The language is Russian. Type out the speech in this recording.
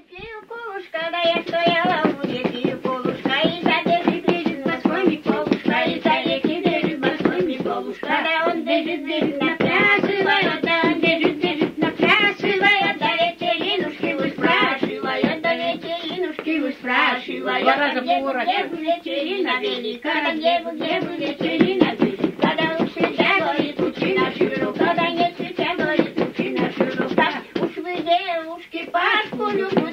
Колушка, да я стояла у реки, Колушка, и за реки бежит Москвой, Колушка, и за реки бежит Москвой, Колушка, да он бежит, напрашивая, да он бежит, напрашивая, да ветеринушки вы спрашивая, да ветеринушки вы спрашивая, где вы ветерина велика, где вы ветерина велика, когда уж свеча горит, пучина широка, когда нет свеча горит, пучина широка, уж вы девушки Пашку любите.